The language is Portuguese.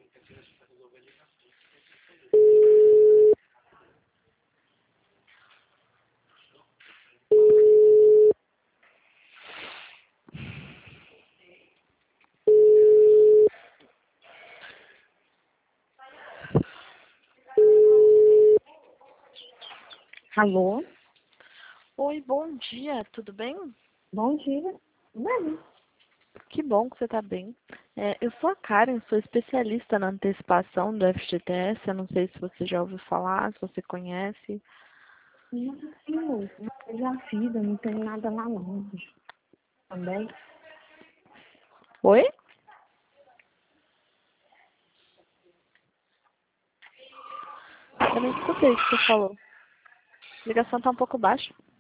Alô? Oi, bom dia, tudo bem? Bom dia. Bem, Que bom que você está bem. Eu sou a Karen, sou especialista na antecipação do FGTS. Eu não sei se você já ouviu falar, se você conhece. não, eu já fiz, eu não tenho nada lá não. Também. Oi? Eu não escutei o que você falou. A ligação está um pouco baixa.